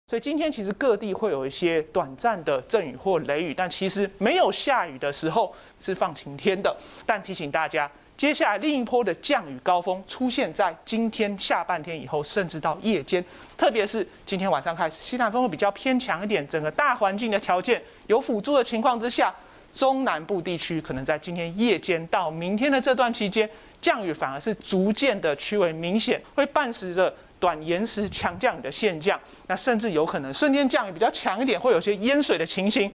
所以今天其实各地会有一些短暂的阵雨或雷雨，但其实没有下雨的时候是放晴天的。但提醒大家，接下来另一波的降雨高峰出现在今天下半天以后，甚至到夜间，特别是今天晚上开始，西南风会比较偏强一点，整个大环境的条件有辅助的情况之下，中南部地区可能在今天夜间到明天的这段期间，降雨反而是逐渐的趋为明显，会伴随着短延时强降雨的现象，那甚至有可能瞬间降雨比较强一点，会有些淹水的情形。